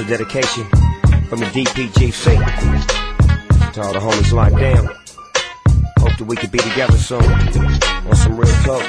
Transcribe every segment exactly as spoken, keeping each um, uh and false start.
special dedication from the D P G C to all the homies locked down. Hope that we could be together soon on some real talk.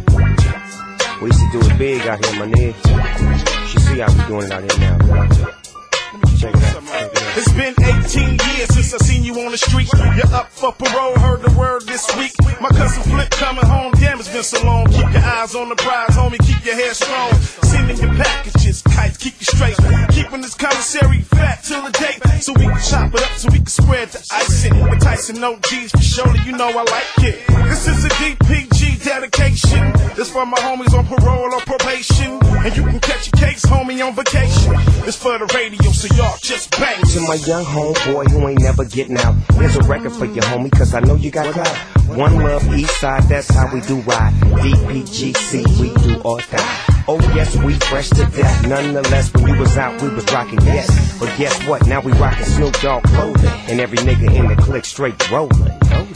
We used to do it big out here, my nigga. You should see how we doing it out here now. Check it out. Check it out. It's been eighteen years since I seen you on the street. You're up for parole, heard the word this week. My cousin Flip coming home, damn, it's been so long. Keep your eyes on the prize, homie, keep your head strong. Sending your packages, kites, keep you straight. Keeping this commissary fat till the date, so we can chop it up, so we can spread the icing. With Tyson O Gs for surely, you know I like it. This is a D P G dedication. This for my homies on parole or probation. And you can catch your case, homie, on vacation. This for the radio, so y'all just bang. To my young homeboy who ain't never getting out, here's a record for you, homie, cause I know you got clout. One love, east side, that's how we do ride. D P G C, we do or die. Oh yes, we fresh to death. Nonetheless, when you was out, we was rocking yes. But guess what? Now we rocking Snoop Dogg clothing, and every nigga in the clique straight rolling.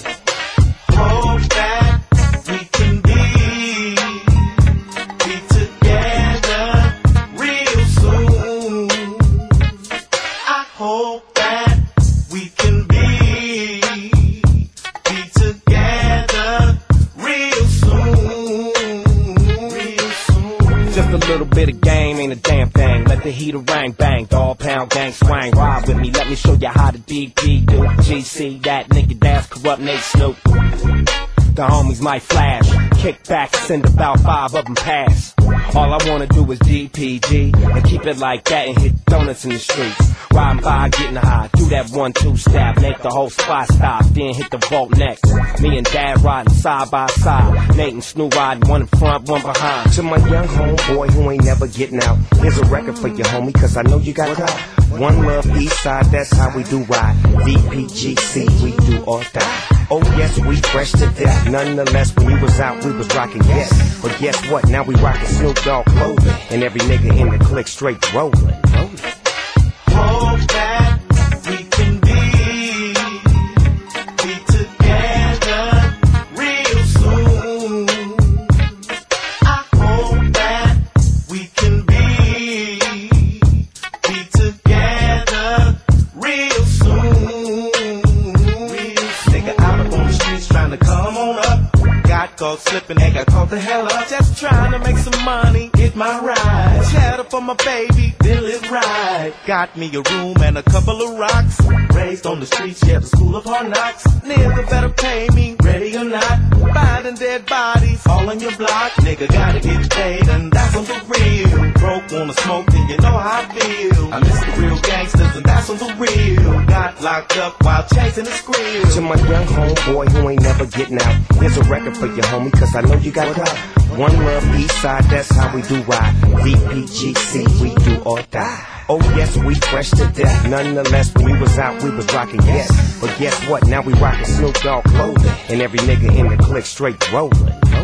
Hope that we can be, be together real soon. I hope that we can be, be together real soon, real soon. Just a little bit of game ain't a damn thing. Let the heater rang bang, dog pound gang swang. Ride with me, let me show you how the D P do. G C, that nigga that's corrupt Nate Snoop. The homies might flash, kick back, send about five of them pass. All I wanna do is D P G and keep it like that and hit donuts in the streets. Riding by, getting high, do that one two step, make the whole spot stop, then hit the vault next. Me and Dad riding side by side, Nate and Snoop riding one in front, one behind. To my young homeboy who ain't never getting out, here's a record for you, homie, cause I know you got clout. One love, east side, that's how we do ride. D P G C, we do or die. Oh yes, we fresh to death. Nonetheless, when you was out, we was rocking yes. But guess what? Now we rocking Snoop Dogg clothing, and every nigga in the clique straight rolling. Hope that we can be, be together real soon. I hope that we can be, be together real soon. Nigga out up on the streets trying to come on up. Got caught slipping and got caught the hell up. Just trying to make some money, get my ride. Cheddar for my baby, then live right. Got me a room and a couple of rocks. Raised on the streets, yeah, the school of hard knocks. Nigga better pay me, ready or not. Finding dead bodies all on your block. Nigga gotta get paid and that's on the real. Broke, wanna smoke, then you know how I feel. I miss the real gangsters and that's on the real. Got locked up while chasing the squeal. To my young homeboy who ain't never getting out, here's a record for you, homie, cause I know you got clout. One love, east side, that's how we do ride. D P G C, we do or die. Oh yes, we fresh to death. Nonetheless, when you was out, we was rocking yes. But guess what? Now we rocking Snoop Dogg clothing, and every nigga in the clique straight rolling.